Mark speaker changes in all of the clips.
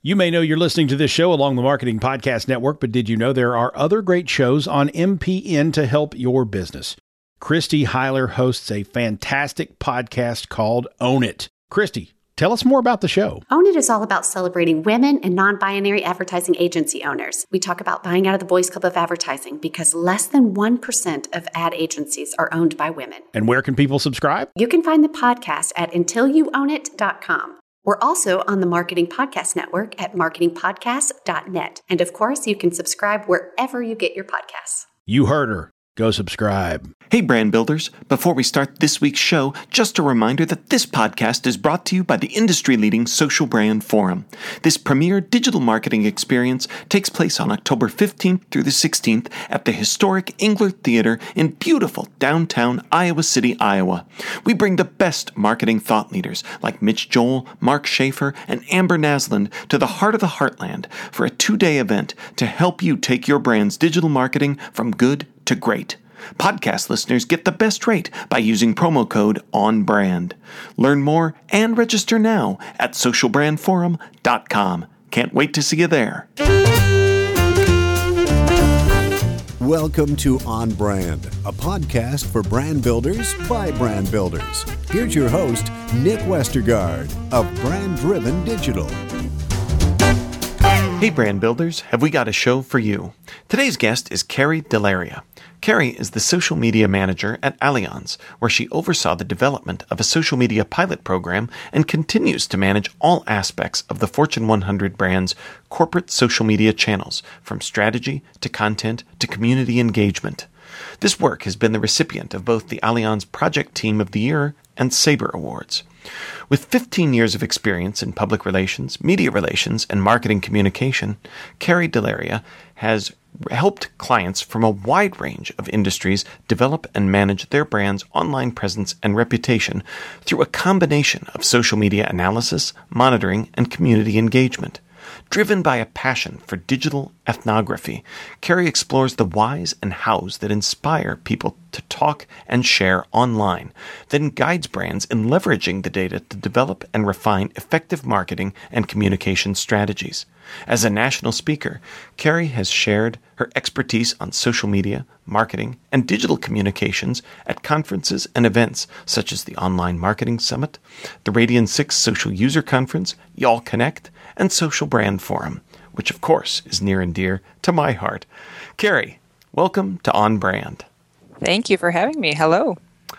Speaker 1: You may know you're listening to this show along the Marketing Podcast Network, but did you know there are other great shows on MPN to help your business? Christy Heiler hosts a fantastic podcast called Own It. Christy, tell us more about the show.
Speaker 2: Own It is all about celebrating women and non-binary advertising agency owners. We talk about buying out of the Boys Club of Advertising because less than 1% of ad agencies are owned by women.
Speaker 1: And where can people subscribe?
Speaker 2: You can find the podcast at untilyouownit.com. We're also on the Marketing Podcast Network at marketingpodcast.net. And of course, you can subscribe wherever you get your podcasts.
Speaker 1: You heard her. Go subscribe.
Speaker 3: Hey, brand builders. Before we start this week's show, just a reminder that this podcast is brought to you by the industry-leading Social Brand Forum. This premier digital marketing experience takes place on October 15th through the 16th at the historic Engler Theater in beautiful downtown Iowa City, Iowa. We bring the best marketing thought leaders like Mitch Joel, Mark Schaefer, and Amber Naslund to the heart of the heartland for a 2-day event to help you take your brand's digital marketing from good to great. Podcast listeners get the best rate by using promo code ONBRAND. Learn more and register now at socialbrandforum.com. Can't wait to see you there.
Speaker 4: Welcome to On Brand, a podcast for brand builders by brand builders. Here's your host, Nick Westergaard of Brand Driven Digital.
Speaker 3: Hey brand builders, have we got a show for you? Today's guest is Carrie Delaria. Carrie is the social media manager at Allianz, where she oversaw the development of a social media pilot program and continues to manage all aspects of the Fortune 100 brand's corporate social media channels, from strategy to content to community engagement. This work has been the recipient of both the Allianz Project Team of the Year and Sabre Awards. With 15 years of experience in public relations, media relations, and marketing communication, Carrie Delaria has helped clients from a wide range of industries develop and manage their brand's online presence and reputation through a combination of social media analysis, monitoring, and community engagement. Driven by a passion for digital ethnography, Carrie explores the whys and hows that inspire people to talk and share online, then guides brands in leveraging the data to develop and refine effective marketing and communication strategies. As a national speaker, Carrie has shared her expertise on social media, marketing, and digital communications at conferences and events such as the Online Marketing Summit, the Radian 6 Social User Conference, Y'all Connect, and Social Brand Forum, which of course is near and dear to my heart. Carrie, welcome to On Brand.
Speaker 5: Thank you for having me. Hello.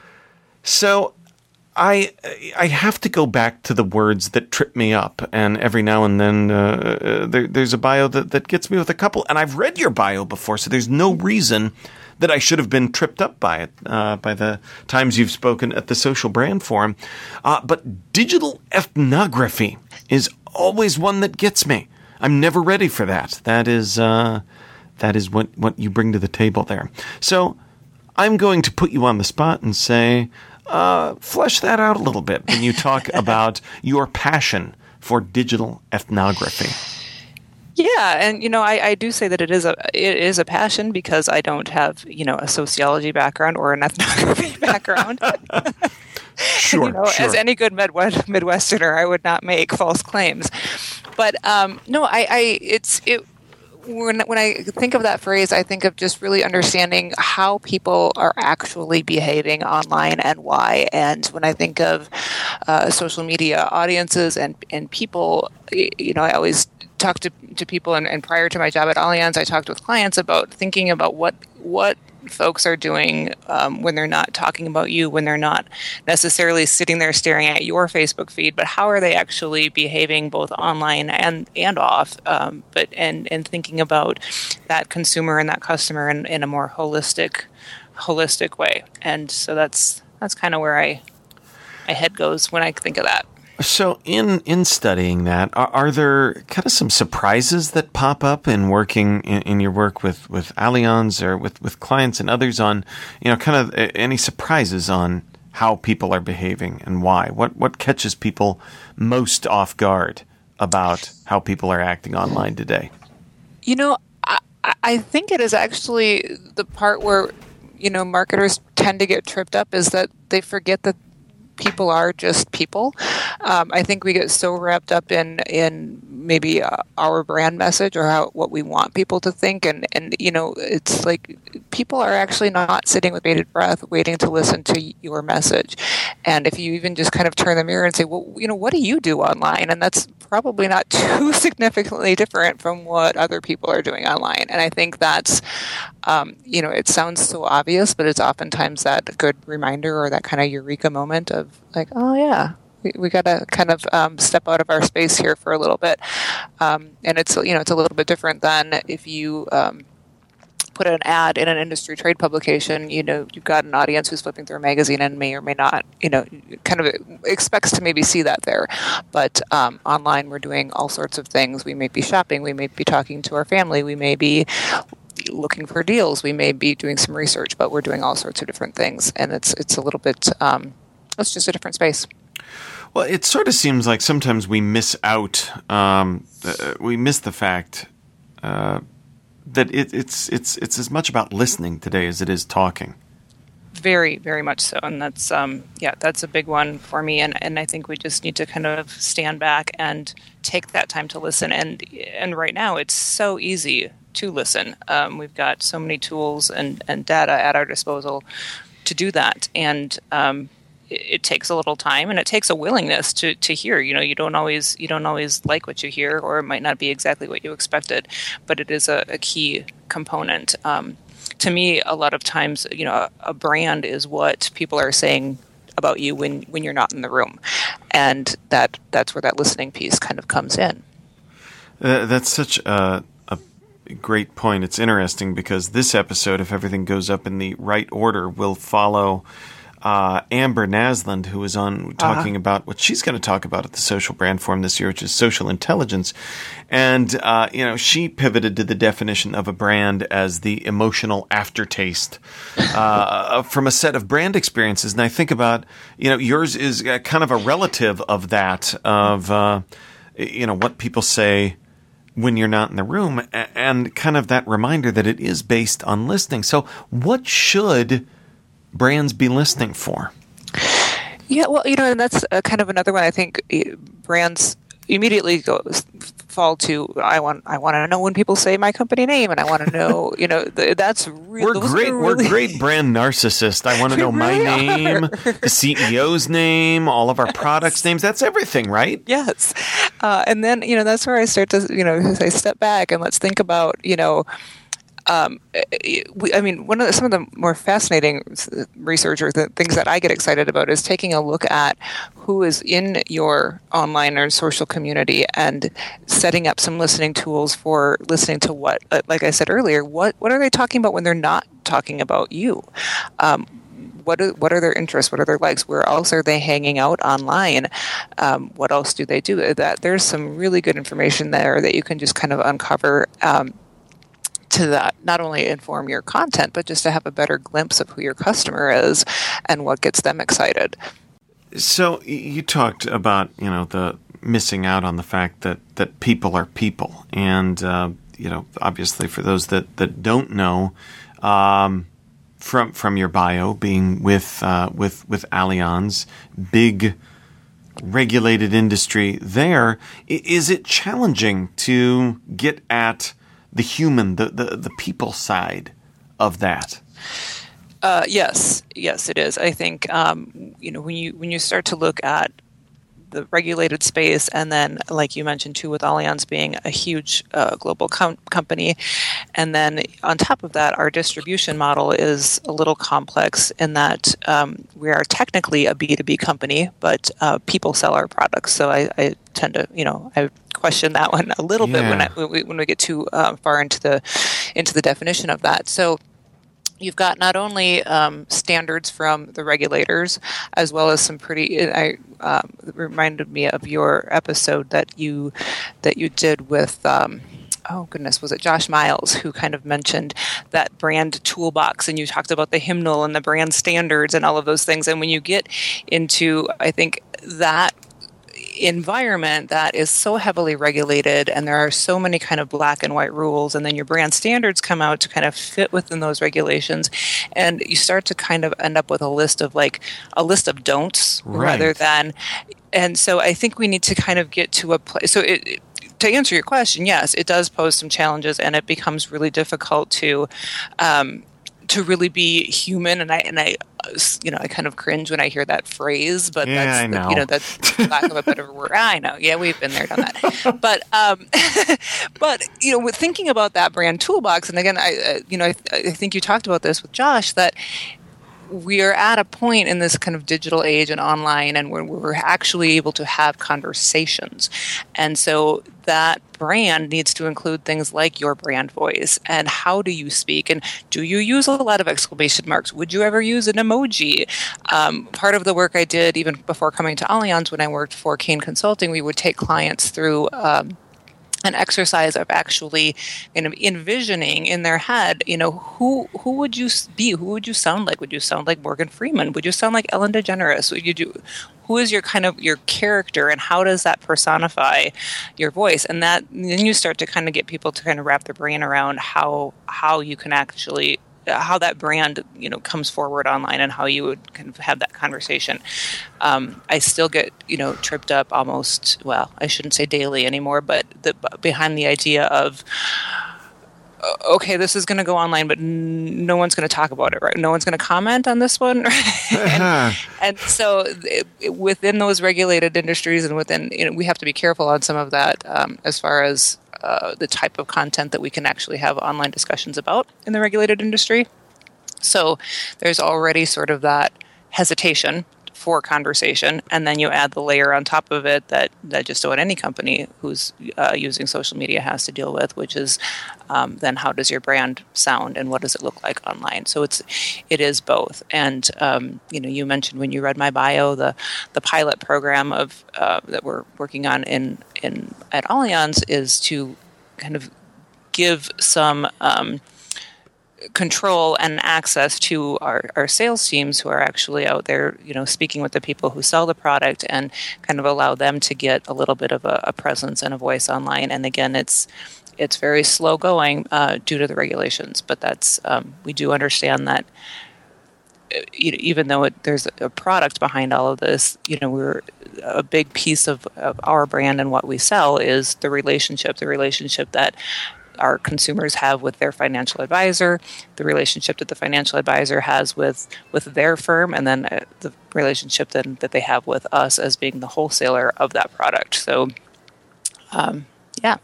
Speaker 3: So I have to go back to the words that trip me up, and every now and then there's a bio that gets me with a couple, and I've read your bio before, so there's no reason that I should have been tripped up by it by the times you've spoken at the Social Brand Forum. But digital ethnography is always one that gets me. I'm never ready for that. That is what you bring to the table there. So I'm going to put you on the spot and say, flesh that out a little bit when you talk about your passion for digital ethnography.
Speaker 5: Yeah, and I do say that it is a passion because I don't have a sociology background or an ethnography background.
Speaker 3: Sure.
Speaker 5: As any good Midwesterner, I would not make false claims. But no, when I think of that phrase, I think of just really understanding how people are actually behaving online and why. And when I think of social media audiences and people, I always talk to people, and prior to my job at Allianz, I talked with clients about thinking about what folks are doing when they're not talking about you, when they're not necessarily sitting there staring at your Facebook feed, but how are they actually behaving both online and off, and thinking about that consumer and that customer in a more holistic way. And so that's kind of where my head goes when I think of that.
Speaker 3: So in studying that, are there kind of some surprises that pop up in working in your work with Allianz or with clients and others on, kind of any surprises on how people are behaving and why? What catches people most off guard about how people are acting online today?
Speaker 5: I think it is actually the part where, marketers tend to get tripped up is that they forget that people are just people. I think we get so wrapped up in maybe our brand message or what we want people to think, and it's like people are actually not sitting with bated breath waiting to listen to your message. And if you even just kind of turn the mirror and say, well, what do you do online? And that's probably not too significantly different from what other people are doing online. And I think that's, it sounds so obvious, but it's oftentimes that good reminder or that kind of eureka moment of like, oh yeah, we got to kind of step out of our space here for a little bit. And it's a little bit different than if you put an ad in an industry trade publication. You've got an audience who's flipping through a magazine and may or may not, kind of expects to maybe see that there. But online, we're doing all sorts of things. We may be shopping. We may be talking to our family. We may be looking for deals. We may be doing some research, but we're doing all sorts of different things. And it's a little bit, it's just a different space.
Speaker 3: Well, it sort of seems like sometimes we miss out, we miss the fact that it's as much about listening today as it is talking.
Speaker 5: Very, very much so. And that's, that's a big one for me. And I think we just need to kind of stand back and take that time to listen. And right now it's so easy to listen. We've got so many tools and data at our disposal to do that. And, it takes a little time, and it takes a willingness to hear. You don't always like what you hear, or it might not be exactly what you expected, but it is a key component. To me, a lot of times, a brand is what people are saying about you when you're not in the room, and that's where that listening piece kind of comes in.
Speaker 3: That's such a great point. It's interesting because this episode, if everything goes up in the right order, will follow Amber Naslund, who is on talking about what she's going to talk about at the Social Brand Forum this year, which is social intelligence. And, she pivoted to the definition of a brand as the emotional aftertaste from a set of brand experiences. And I think about, yours is kind of a relative of that, of, what people say when you're not in the room, and kind of that reminder that it is based on listening. So what should brands be listening for?
Speaker 5: Yeah, well, and that's kind of another one. I think brands immediately fall to, I want to know when people say my company name, and I want to know, that's really...
Speaker 3: We're great brand narcissists. I want to know my name, the CEO's name, all of our products' names. That's everything, right?
Speaker 5: Yes. And then, that's where I start to, I step back and let's think about, some of the more fascinating research or the things that I get excited about is taking a look at who is in your online or social community and setting up some listening tools for listening to what, like I said earlier, what are they talking about when they're not talking about you? What are their interests? What are their likes? Where else are they hanging out online? What else do they do? That there's some really good information there that you can just kind of uncover to that not only inform your content, but just to have a better glimpse of who your customer is and what gets them excited.
Speaker 3: So you talked about, the missing out on the fact that people are people. And, obviously for those that don't know, from your bio, being with Allianz, big regulated industry there, is it challenging to get at the human, the people side of that?
Speaker 5: Yes, it is. I think when you start to look at the regulated space, and then, like you mentioned too, with Allianz being a huge global company, and then on top of that, our distribution model is a little complex in that we are technically a B2B company, but people sell our products. So I tend to, I question that one a little bit when we get too far into the definition of that. So you've got not only standards from the regulators, as well as some pretty. It reminded me of your episode that you did with. Was it Josh Miles who kind of mentioned that brand toolbox, and you talked about the hymnal and the brand standards and all of those things. And when you get into, I think, that environment that is so heavily regulated, and there are so many kind of black and white rules, and then your brand standards come out to kind of fit within those regulations, and you start to kind of end up with a list of don'ts,
Speaker 3: right,
Speaker 5: rather than, And so I think we need to kind of get to a place. So to answer your question, yes, it does pose some challenges, and it becomes really difficult to really be human. And I kind of cringe when I hear that phrase, but
Speaker 3: I know.
Speaker 5: That's lack of a better word. I know. Yeah, we've been there, done that. But, but with thinking about that brand toolbox, and again, I think you talked about this with Josh, that we are at a point in this kind of digital age and online, and we're actually able to have conversations. And so that brand needs to include things like your brand voice and how do you speak, and do you use a lot of exclamation marks? Would you ever use an emoji? Part of the work I did even before coming to Allianz, when I worked for Kane Consulting, we would take clients through an exercise of actually envisioning in their head, who would you be? Who would you sound like? Would you sound like Morgan Freeman? Would you sound like Ellen DeGeneres? Who is your your character, and how does that personify your voice? And then you start to kind of get people to kind of wrap their brain around how you can actually, how that brand comes forward online, and how you would kind of have that conversation. I still get tripped up almost, well, I shouldn't say daily anymore, but behind the idea of, okay, this is going to go online, but no one's going to talk about it, right? No one's going to comment on this one, right? and so within those regulated industries, and within we have to be careful on some of that as far as the type of content that we can actually have online discussions about in the regulated industry. So there's already sort of that hesitation for conversation, and then you add the layer on top of it that just about any company who's using social media has to deal with, which is then how does your brand sound and what does it look like online? So it is both. And you mentioned when you read my bio, the pilot program of that we're working on at Allianz is to kind of give some control and access to our sales teams who are actually out there, speaking with the people who sell the product, and kind of allow them to get a little bit of a presence and a voice online. And again, it's very slow going due to the regulations, but that's we do understand that even though there's a product behind all of this, we're a big piece of our brand and what we sell is the relationship that our consumers have with their financial advisor, the relationship that the financial advisor has with their firm, and then the relationship that they have with us as being the wholesaler of that product. So, yeah.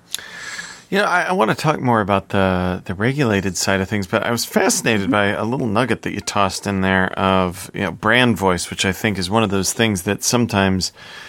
Speaker 3: I want to talk more about the regulated side of things, but I was fascinated by a little nugget that you tossed in there of brand voice, which I think is one of those things that sometimes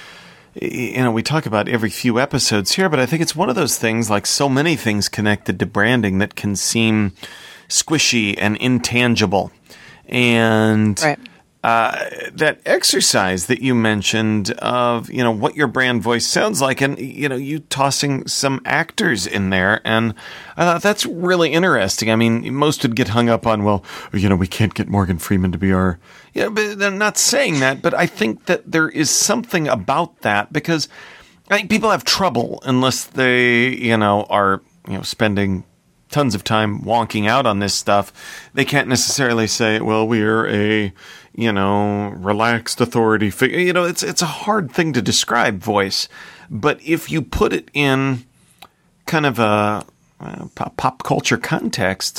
Speaker 3: we talk about every few episodes here, but I think it's one of those things, like so many things connected to branding, that can seem squishy and intangible. And
Speaker 5: right.
Speaker 3: That exercise that you mentioned of, what your brand voice sounds like, and, you tossing some actors in there. And I thought that's really interesting. I mean, most would get hung up on, well, we can't get Morgan Freeman to be our, but they're not saying that. But I think that there is something about that, because I think people have trouble unless they, are, spending tons of time wonking out on this stuff. They can't necessarily say, well, we're a, relaxed authority figure. It's a hard thing to describe voice, but if you put it in kind of a pop culture context,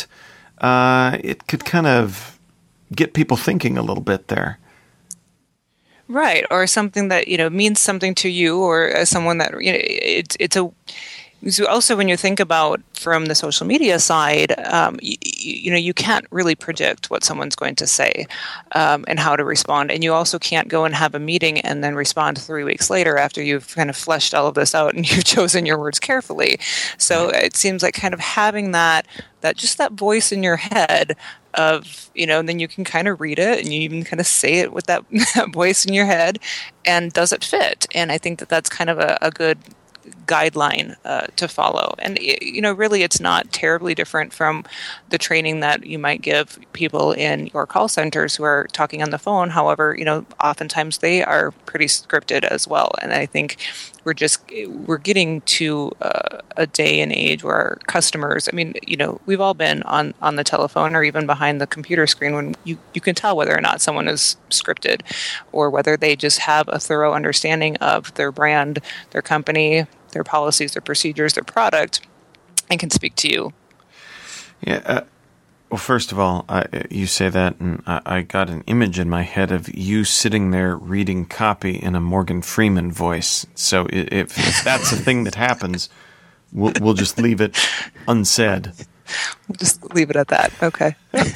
Speaker 3: it could kind of get people thinking a little bit there.
Speaker 5: Right. Or something that, means something to you, or as someone that, So also, when you think about from the social media side, you can't really predict what someone's going to say and how to respond. And you also can't go and have a meeting and then respond 3 weeks later after you've kind of fleshed all of this out and you've chosen your words carefully. So it seems like kind of having that voice in your head of, and then you can kind of read it and you even kind of say it with that voice in your head, and does it fit? And I think that's kind of a good guideline to follow. And really it's not terribly different from the training that you might give people in your call centers who are talking on the phone. However, oftentimes they are pretty scripted as well. And I think we're getting to a day and age where our customers, I mean, we've all been on the telephone or even behind the computer screen when you can tell whether or not someone is scripted or whether they just have a thorough understanding of their brand, their company, their policies, their procedures, their product, and can speak to you.
Speaker 3: Yeah. Well, first of all, you say that, and I got an image in my head of you sitting there reading copy in a Morgan Freeman voice. So if that's a thing that happens, we'll just leave it unsaid.
Speaker 5: We'll just leave it at that. Okay.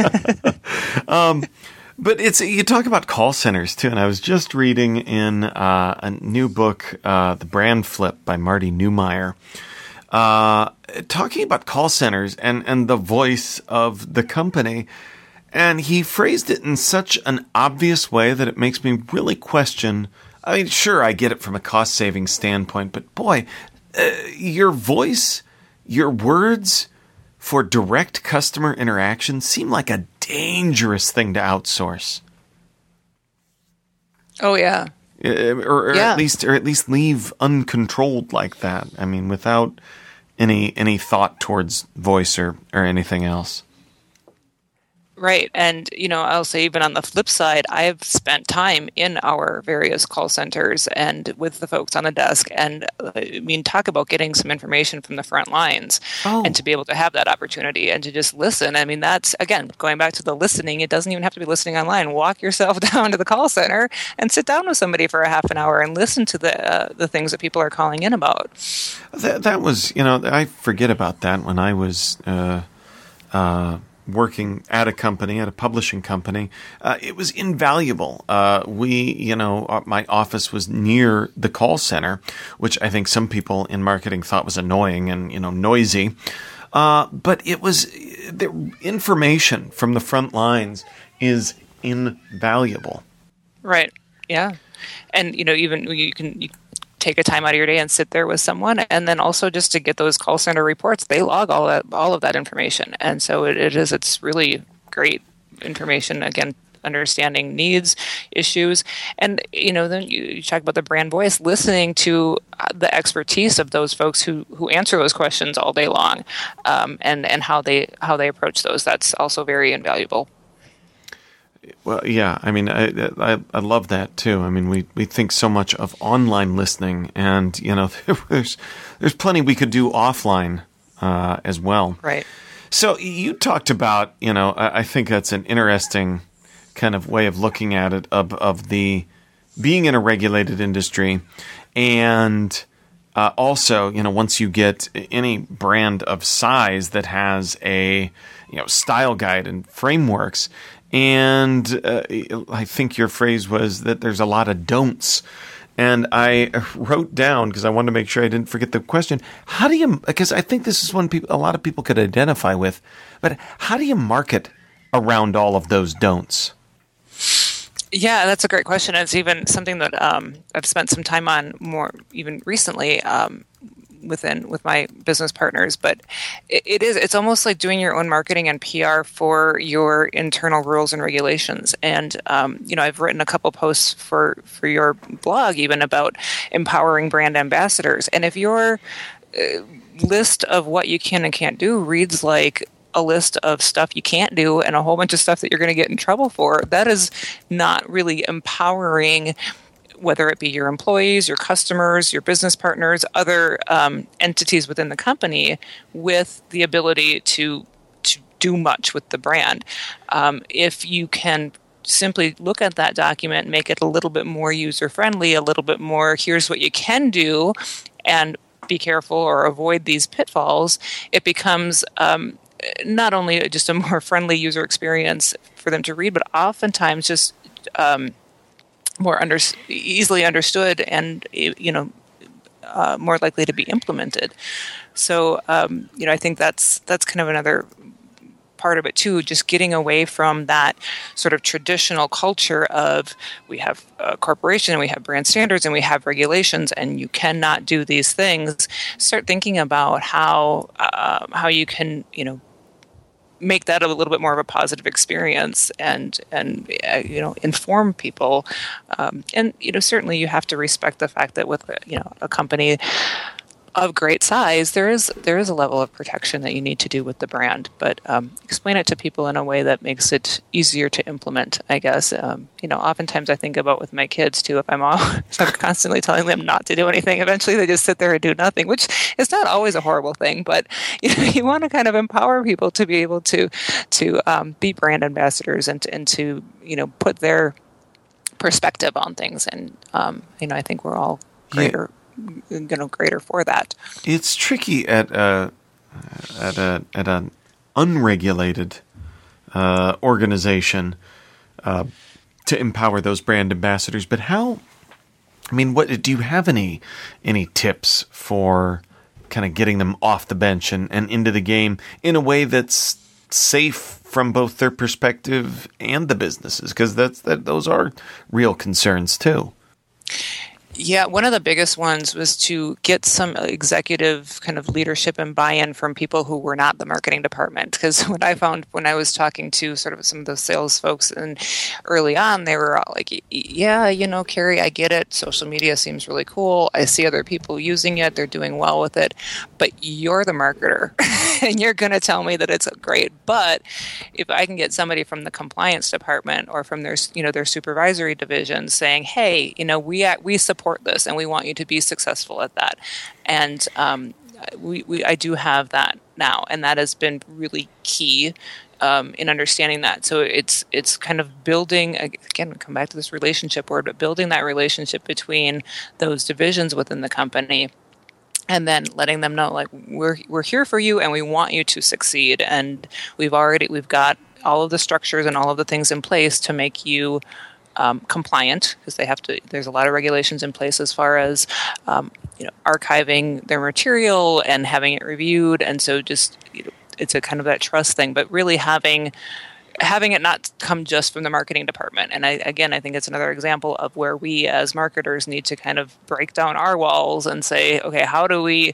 Speaker 3: But you talk about call centers too, and I was just reading in a new book, The Brand Flip by Marty Neumeier. Talking about call centers and the voice of the company. And he phrased it in such an obvious way that it makes me really question. I mean, sure, I get it from a cost-saving standpoint, but boy, your voice, your words for direct customer interaction seem like a dangerous thing to outsource.
Speaker 5: Oh, yeah.
Speaker 3: Or
Speaker 5: yeah.
Speaker 3: at least leave uncontrolled like that. I mean, without any thought towards voice or anything else.
Speaker 5: Right. And, I'll say even on the flip side, I've spent time in our various call centers and with the folks on the desk. And I mean, talk about getting some information from the front lines and to be able to have that opportunity and to just listen. I mean, that's, again, going back to the listening, it doesn't even have to be listening online. Walk yourself down to the call center and sit down with somebody for a half an hour and listen to the things that people are calling in about.
Speaker 3: That was, I forget about that when I was working at a publishing company. It was invaluable. My office was near the call center, which I think some people in marketing thought was annoying and, noisy. But it was, the information from the front lines is invaluable.
Speaker 5: Right. Yeah. And, even you can take a time out of your day and sit there with someone, and then also just to get those call center reports, they log all of that information, and so it's really great information. Again, understanding needs, issues, and then you talk about the brand voice, listening to the expertise of those folks who answer those questions all day long, and how they approach those. That's also very invaluable.
Speaker 3: Well, yeah, I mean, I love that too. I mean, we think so much of online listening, and there's plenty we could do offline as well.
Speaker 5: Right.
Speaker 3: So you talked about, I think that's an interesting kind of way of looking at it of the being in a regulated industry, and also, once you get any brand of size that has a style guide and frameworks. And I think your phrase was that there's a lot don't. And I wrote down, because I wanted to make sure I didn't forget the question, because I think this is one a lot of people could identify with, but how do you market around all of those don'ts?
Speaker 5: Yeah, that's a great question. It's even something that I've spent some time on more even recently with my business partners, but it's almost like doing your own marketing and PR for your internal rules and regulations. And I've written a couple posts for your blog even about empowering brand ambassadors. And if your list of what you can and can't do reads like a list of stuff you can't do and a whole bunch of stuff that you're going to get in trouble for, that is not really empowering, whether it be your employees, your customers, your business partners, other entities within the company, with the ability to do much with the brand. If you can simply look at that document, make it a little bit more user-friendly, a little bit more, here's what you can do, and be careful or avoid these pitfalls, it becomes not only just a more friendly user experience for them to read, but oftentimes just more easily understood and more likely to be implemented. So I think that's kind of another part of it too, just getting away from that sort of traditional culture of we have a corporation, we have brand standards, and we have regulations, and you cannot do these things. Start thinking about how you can make that a little bit more of a positive experience and inform people. And certainly you have to respect the fact that with a company of great size, there is a level of protection that you need to do with the brand, but explain it to people in a way that makes it easier to implement, I guess. Oftentimes I think about with my kids too, if I'm constantly telling them not to do anything, eventually they just sit there and do nothing, which is not always a horrible thing, but you want to kind of empower people to be able to be brand ambassadors and to put their perspective on things. And I think we're all greater for that.
Speaker 3: It's tricky at an unregulated organization to empower those brand ambassadors. But what do you have any tips for kind of getting them off the bench and into the game in a way that's safe from both their perspective and the businesses? Because those are real concerns too.
Speaker 5: Yeah, one of the biggest ones was to get some executive kind of leadership and buy-in from people who were not the marketing department. Because what I found when I was talking to sort of some of those sales folks and early on, they were all like, yeah, Carrie, I get it. Social media seems really cool. I see other people using it. They're doing well with it. But you're the marketer and you're going to tell me that it's great. But if I can get somebody from the compliance department or from their supervisory division saying, hey, we support this and we want you to be successful at that. And I do have that now. And that has been really key in understanding that. So it's kind of building, again, come back to this relationship word, but building that relationship between those divisions within the company. And then letting them know, like, we're here for you and we want you to succeed. And we've got all of the structures and all of the things in place to make you compliant, because there's a lot of regulations in place as far as archiving their material and having it reviewed. And so just it's a kind of that trust thing, but really having it not come just from the marketing department. And I think it's another example of where we as marketers need to kind of break down our walls and say, okay, how do we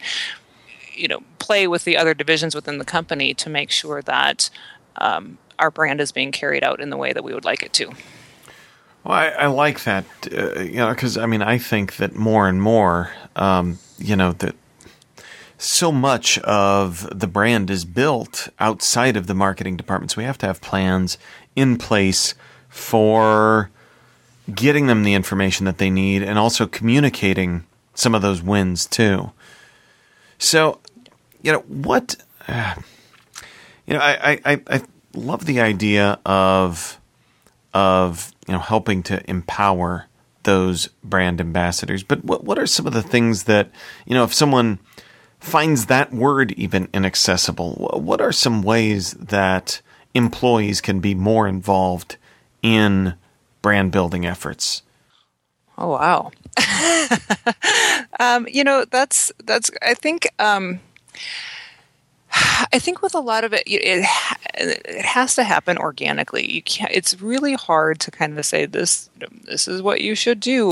Speaker 5: play with the other divisions within the company to make sure that our brand is being carried out in the way that we would like it to.
Speaker 3: Well, I like that, because I think that more and more, that so much of the brand is built outside of the marketing departments. We have to have plans in place for getting them the information that they need and also communicating some of those wins too. So, I love the idea of helping to empower those brand ambassadors. But what are some of the things that, if someone finds that word even inaccessible, what are some ways that employees can be more involved in brand building efforts?
Speaker 5: Oh, wow. I think with a lot of it, it has to happen organically. It's really hard to kind of say this is what you should do,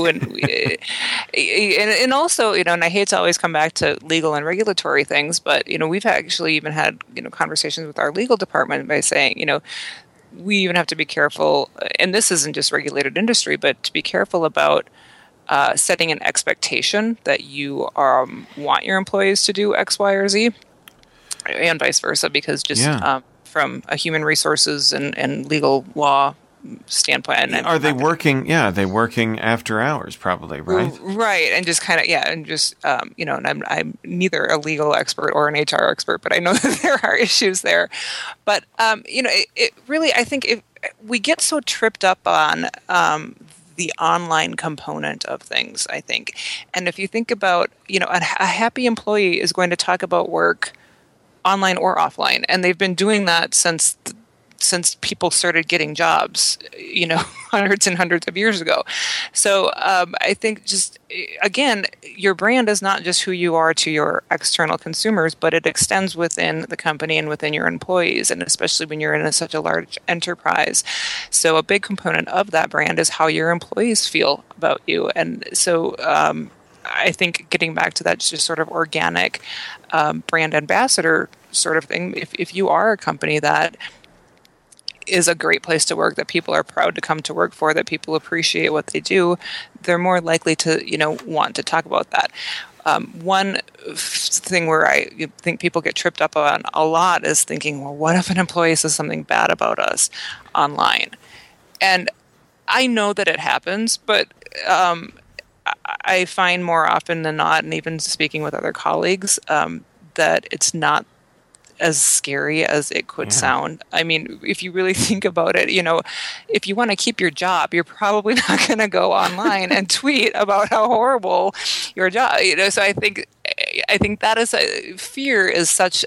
Speaker 5: and also, and I hate to always come back to legal and regulatory things, but we've actually even had conversations with our legal department by saying, we even have to be careful, and this isn't just regulated industry, but to be careful about setting an expectation that you want your employees to do X, Y, or Z. And vice versa, because from a human resources and legal law standpoint.
Speaker 3: Are they working? Yeah, they working after hours, probably, right?
Speaker 5: Right, and just kind of and I'm neither a legal expert or an HR expert, but I know that there are issues there. But it really, I think if we get so tripped up on the online component of things, I think, and if you think about a happy employee is going to talk about work online or offline, and they've been doing that since people started getting jobs, hundreds and hundreds of years ago. So I think just, again, your brand is not just who you are to your external consumers, but it extends within the company and within your employees, and especially when you're in such a large enterprise. So a big component of that brand is how your employees feel about you. And so I think getting back to that just sort of organic brand ambassador sort of thing. If you are a company that is a great place to work, that people are proud to come to work for, that people appreciate what they do, they're more likely to, want to talk about that. One thing where I think people get tripped up on a lot is thinking, well, what if an employee says something bad about us online? And I know that it happens, but I find more often than not, and even speaking with other colleagues, that it's not as scary as it could sound. I mean, if you really think about it, if you want to keep your job, you're probably not going to go online and tweet about how horrible your job. So I think that is fear is such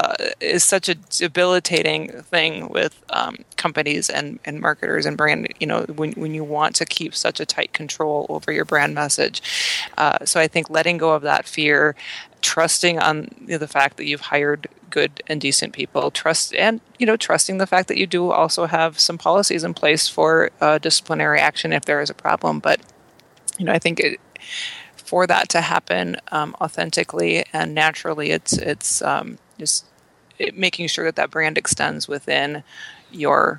Speaker 5: a debilitating thing with companies and marketers and brand. When you want to keep such a tight control over your brand message. So I think letting go of that fear, trusting on the fact that you've hired good and decent people, trusting the fact that you do also have some policies in place for disciplinary action if there is a problem. But I think for that to happen authentically and naturally, it's just making sure that brand extends within your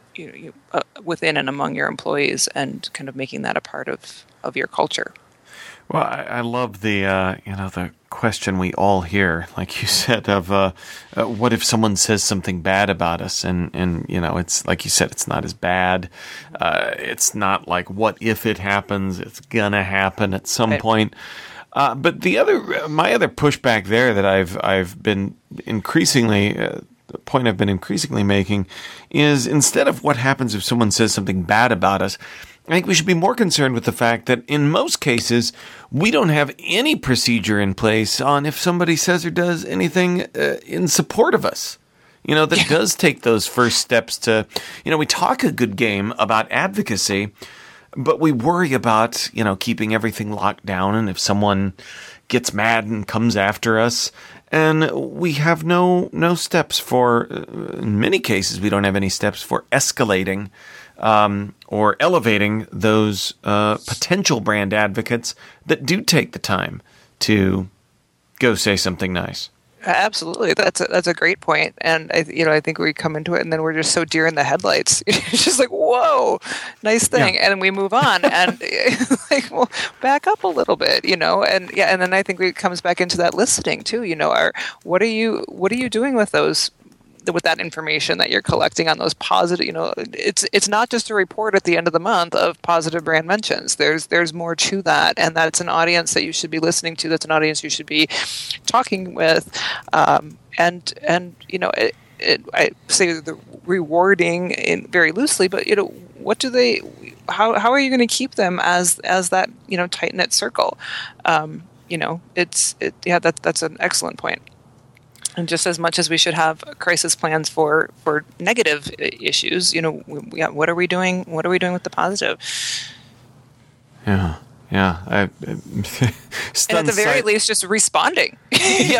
Speaker 5: within and among your employees, and kind of making that a part of your culture.
Speaker 3: Well, I love the question we all hear, like you said, of what if someone says something bad about us, and it's like you said, it's not as bad. It's not like what if it happens? It's gonna happen at some point. But my other pushback there that I've been increasingly the point I've been increasingly making is, instead of what happens if someone says something bad about us, I think we should be more concerned with the fact that in most cases, we don't have any procedure in place on if somebody says or does anything in support of us. That does take those first steps to, we talk a good game about advocacy, but we worry about, keeping everything locked down. And if someone gets mad and comes after us, and we have no steps for, in many cases, we don't have any steps for escalating or elevating those potential brand advocates that do take the time to go say something nice.
Speaker 5: Absolutely, that's a great point, and I think we come into it, and then we're just so deer in the headlights. It's just like, whoa, nice thing, and then we move on, and well, back up a little bit, and then I think it comes back into that listening too. What are you doing with those? With that information that you're collecting on those positive, it's not just a report at the end of the month of positive brand mentions. There's more to that, and that's an audience that you should be listening to. That's an audience you should be talking with, and I say the rewarding in very loosely, but what do they? How are you going to keep them as that tight knit circle? That's an excellent point. And just as much as we should have crisis plans for negative issues, what are we doing? What are we doing with the positive?
Speaker 3: Yeah. And
Speaker 5: at the very least, just responding.
Speaker 3: Thank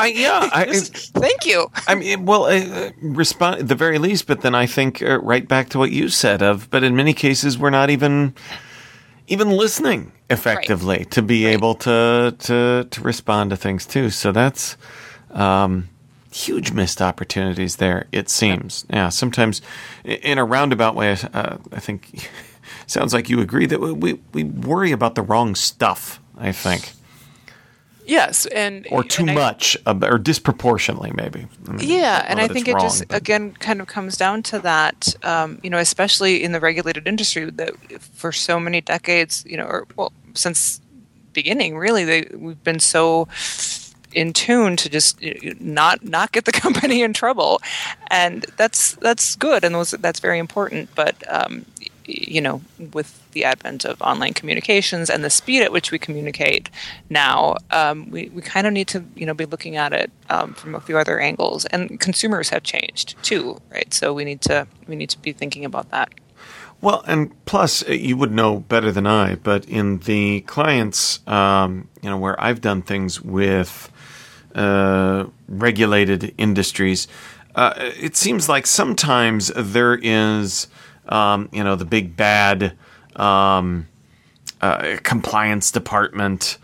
Speaker 5: you.
Speaker 3: I mean, respond at the very least, but then I think right back to what you said but in many cases we're not even listening effectively to be able to respond to things too. So that's huge missed opportunities there, it seems. Yeah, sometimes in a roundabout way, I think sounds like you agree that we worry about the wrong stuff, I think.
Speaker 5: Yes, or
Speaker 3: too much, or disproportionately, maybe.
Speaker 5: And I think it just again kind of comes down to that, especially in the regulated industry, that for so many decades, since beginning, really, we've been so in tune to just not get the company in trouble, and that's good, and that's very important. But with the advent of online communications and the speed at which we communicate now, we kind of need to be looking at it from a few other angles. And consumers have changed too, right? So we need to be thinking about that.
Speaker 3: Well, and plus, you would know better than I, but in the clients, where I've done things with regulated industries, it seems like sometimes there is, the big bad compliance department,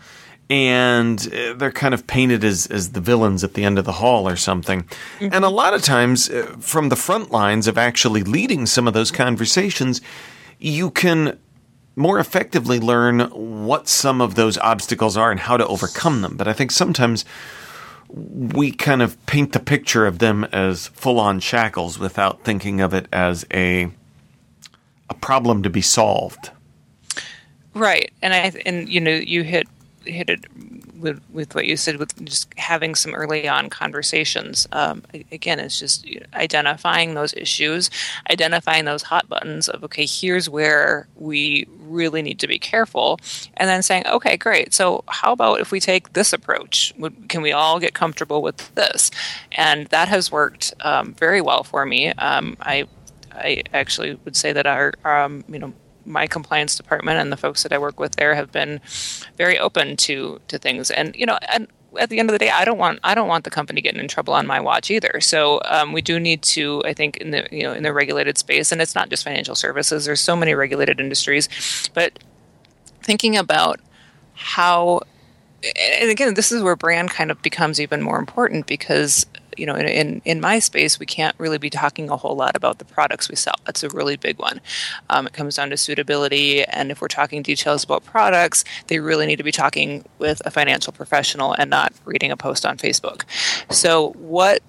Speaker 3: and they're kind of painted as the villains at the end of the hall or something. Mm-hmm. And a lot of times, from the front lines of actually leading some of those conversations, you can more effectively learn what some of those obstacles are and how to overcome them. But I think sometimes we kind of paint the picture of them as full-on shackles without thinking of it as a problem to be solved.
Speaker 5: Right. And you hit it with what you said, with just having some early on conversations. Again, it's just identifying those issues, identifying those hot buttons of, okay, here's where we really need to be careful, and then saying, okay, great. So how about if we take this approach? Can we all get comfortable with this? And that has worked very well for me. I actually would say that our my compliance department and the folks that I work with there have been very open to things. And and at the end of the day, I don't want the company getting in trouble on my watch either. So we do need to, I think, in the regulated space, and it's not just financial services. There's so many regulated industries, but thinking about how, and again, this is where brand kind of becomes even more important, because in my space, we can't really be talking a whole lot about the products we sell. That's a really big one. It comes down to suitability, and if we're talking details about products, they really need to be talking with a financial professional and not reading a post on Facebook. So what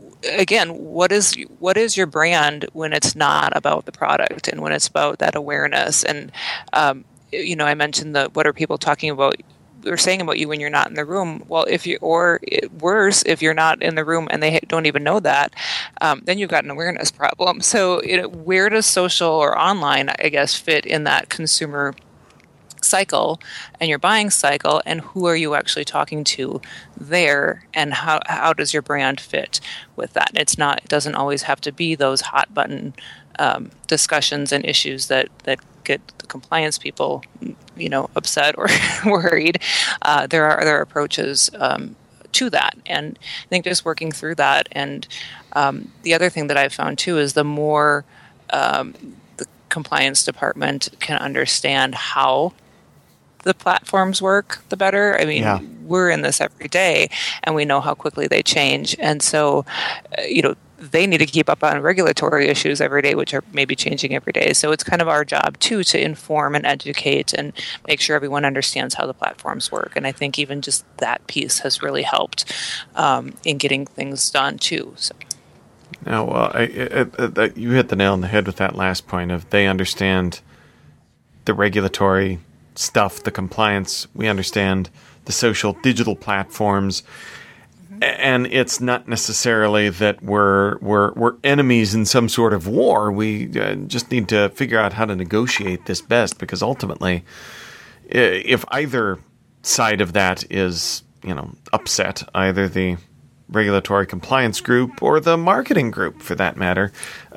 Speaker 5: is your brand when it's not about the product and when it's about that awareness? And I mentioned what are people talking about or saying about you when you're not in the room? Well, worse, if you're not in the room and they don't even know that, then you've got an awareness problem. So where does social or online, I guess, fit in that consumer cycle and your buying cycle, and who are you actually talking to there, and how does your brand fit with that? It doesn't always have to be those hot button discussions and issues that get the compliance people upset or worried. There are other approaches to that, and I think just working through that. And the other thing that I've found too is the more the compliance department can understand how the platforms work, the better. I mean, We're in this every day, and we know how quickly they change. And so, they need to keep up on regulatory issues every day, which are maybe changing every day. So it's kind of our job, too, to inform and educate and make sure everyone understands how the platforms work. And I think even just that piece has really helped in getting things done, too. So.
Speaker 3: Now, you hit the nail on the head with that last point of they understand the regulatory stuff, the compliance. We understand the social digital platforms. And it's not necessarily that we're enemies in some sort of war. We just need to figure out how to negotiate this best, because ultimately, if either side of that is upset, either the regulatory compliance group or the marketing group, for that matter,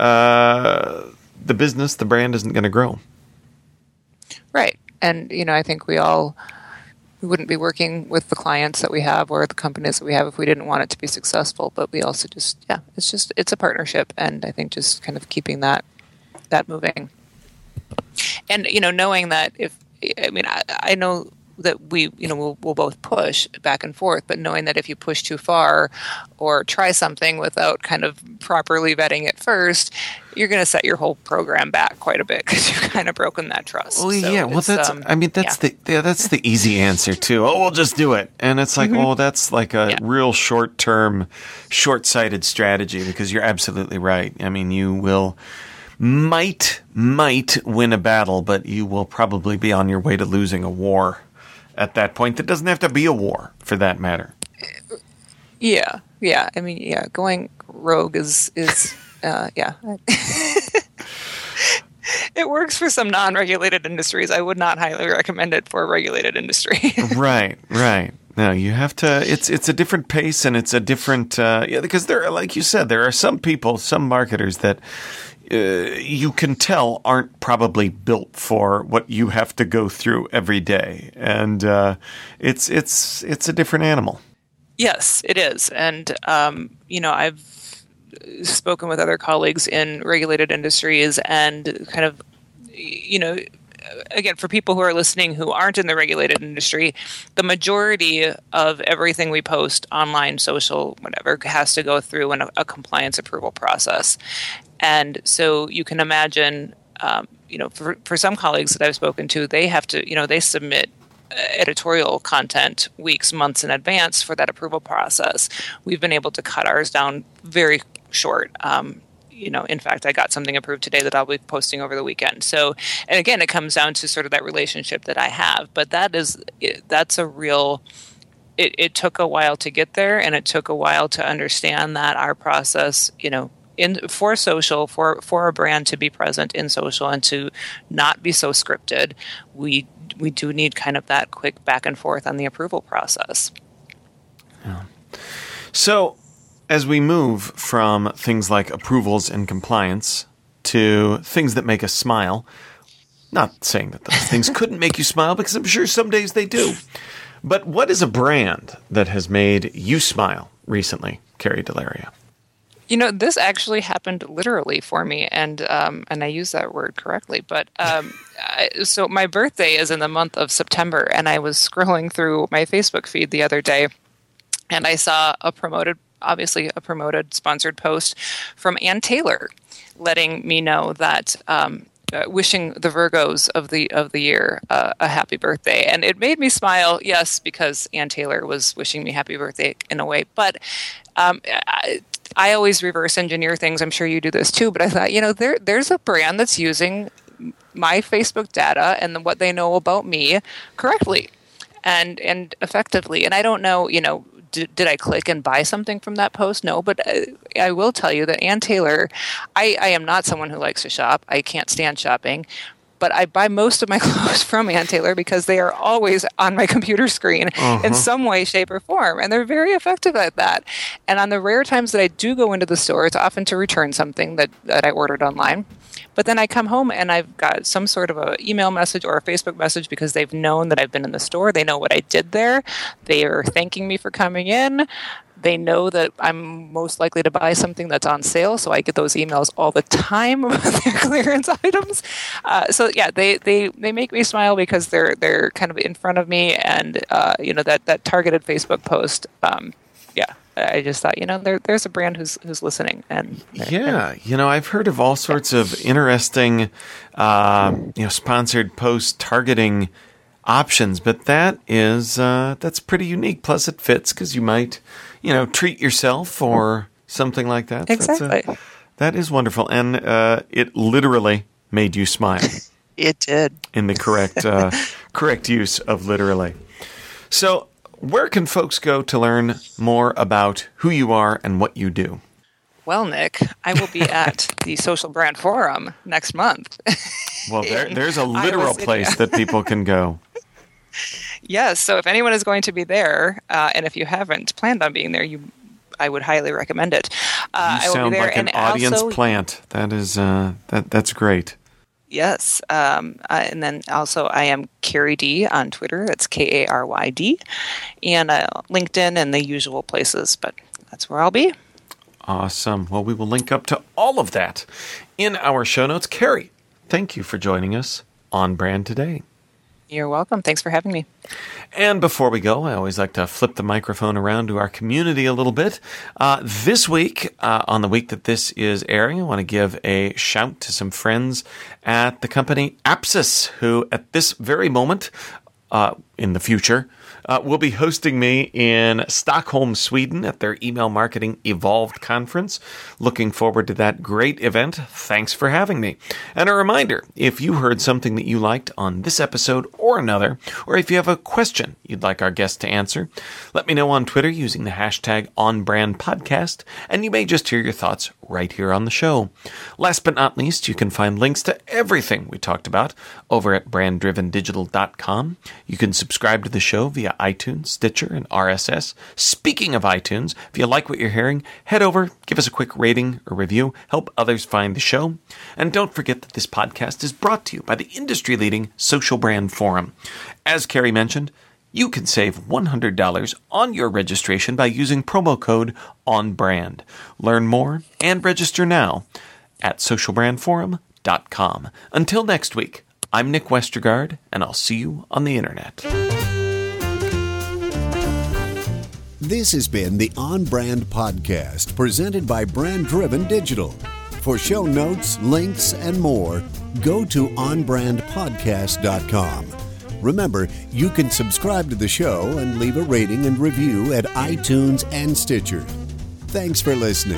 Speaker 3: the brand isn't going to grow. Right,
Speaker 5: and I think we wouldn't be working with the clients that we have or the companies that we have if we didn't want it to be successful. But we also it's a partnership, and I think just kind of keeping that moving. And knowing that I know that we'll both push back and forth, but knowing that if you push too far or try something without kind of properly vetting it first, you're going to set your whole program back quite a bit because you've kind of broken that trust.
Speaker 3: Well, so yeah. Well, that's the easy answer too. Oh, we'll just do it, and it's like, oh, that's like a real short-term, short-sighted strategy, because you're absolutely right. I mean, you might win a battle, but you will probably be on your way to losing a war at that point. That doesn't have to be a war, for that matter.
Speaker 5: Yeah. I mean, going rogue is It works for some non-regulated industries. I would not highly recommend it for a regulated industry. Right.
Speaker 3: No, you have to. It's a different pace, and it's a different. Because there, like you said, there are some people, some marketers that you can tell aren't probably built for what you have to go through every day, and it's a different animal.
Speaker 5: Yes, it is, and I've spoken with other colleagues in regulated industries, and kind of again, for people who are listening who aren't in the regulated industry, the majority of everything we post online, social, whatever, has to go through a compliance approval process. And so you can imagine, for some colleagues that I've spoken to, they have to, they submit editorial content weeks, months in advance for that approval process. We've been able to cut ours down very short. In fact, I got something approved today that I'll be posting over the weekend. So, and again, it comes down to sort of that relationship that I have. But that's a real. It took a while to get there, and it took a while to understand that our process, for social, for a brand to be present in social and to not be so scripted, we do need kind of that quick back and forth on the approval process.
Speaker 3: Yeah. So, as we move from things like approvals and compliance to things that make us smile, not saying that those things couldn't make you smile, because I'm sure some days they do. But what is a brand that has made you smile recently, Carrie Delaria?
Speaker 5: This actually happened literally for me, and I use that word correctly. But so my birthday is in the month of September, and I was scrolling through my Facebook feed the other day, and I saw a promoted sponsored post from Ann Taylor, letting me know that wishing the Virgos of the year a happy birthday, and it made me smile. Yes, because Ann Taylor was wishing me happy birthday in a way, but I always reverse engineer things. I'm sure you do this too, but I thought, there's a brand that's using my Facebook data and what they know about me correctly and effectively. And I don't know, did I click and buy something from that post? No, but I will tell you that Ann Taylor, I am not someone who likes to shop. I can't stand shopping. But I buy most of my clothes from Ann Taylor because they are always on my computer screen in some way, shape, or form. And they're very effective at that. And on the rare times that I do go into the store, it's often to return something that I ordered online. But then I come home and I've got some sort of an email message or a Facebook message because they've known that I've been in the store. They know what I did there. They are thanking me for coming in. They know that I'm most likely to buy something that's on sale, so I get those emails all the time about their clearance items. They make me smile because they're kind of in front of me, and that targeted Facebook post. I just thought, there's a brand who's listening, and
Speaker 3: I've heard of all sorts of interesting, sponsored post targeting options, but that's pretty unique. Plus, it fits because you might, treat yourself or something like that.
Speaker 5: Exactly.
Speaker 3: That is wonderful, and it literally made you smile.
Speaker 5: It did.
Speaker 3: In the correct use of literally. So, where can folks go to learn more about who you are and what you do?
Speaker 5: Well, Nick, I will be at the Social Brand Forum next month.
Speaker 3: Well, there's a literal place that people can go.
Speaker 5: Yes, so if anyone is going to be there, and if you haven't planned on being there, I would highly recommend it.
Speaker 3: You sound like an audience plant. That is that's great.
Speaker 5: Yes, and then also I am Carrie D on Twitter. That's KARYD, and LinkedIn and the usual places. But that's where I'll be.
Speaker 3: Awesome. Well, we will link up to all of that in our show notes. Carrie, thank you for joining us on Brand Today.
Speaker 5: You're welcome. Thanks for having me.
Speaker 3: And before we go, I always like to flip the microphone around to our community a little bit. This week, on the week that this is airing, I want to give a shout to some friends at the company Apsys, who at this very moment, in the future, will be hosting me in Stockholm, Sweden at their Email Marketing Evolved conference. Looking forward to that great event. Thanks for having me. And a reminder, if you heard something that you liked on this episode or another, or if you have a question you'd like our guest to answer, let me know on Twitter using the hashtag OnBrandPodcast, and you may just hear your thoughts right here on the show. Last but not least, you can find links to everything we talked about over at branddrivendigital.com. You can subscribe to the show via iTunes, Stitcher, and RSS. Speaking of iTunes, if you like what you're hearing, head over, give us a quick rating or review, help others find the show. And don't forget that this podcast is brought to you by the industry-leading Social Brand Forum. As Carrie mentioned, you can save $100 on your registration by using promo code ONBRAND. Learn more and register now at socialbrandforum.com. Until next week, I'm Nick Westergaard, and I'll see you on the internet.
Speaker 4: This has been the On Brand Podcast, presented by Brand Driven Digital. For show notes, links, and more, go to onbrandpodcast.com. Remember, you can subscribe to the show and leave a rating and review at iTunes and Stitcher. Thanks for listening.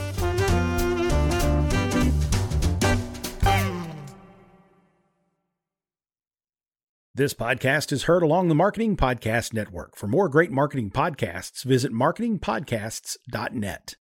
Speaker 1: This podcast is heard along the Marketing Podcast Network. For more great marketing podcasts, visit marketingpodcasts.net.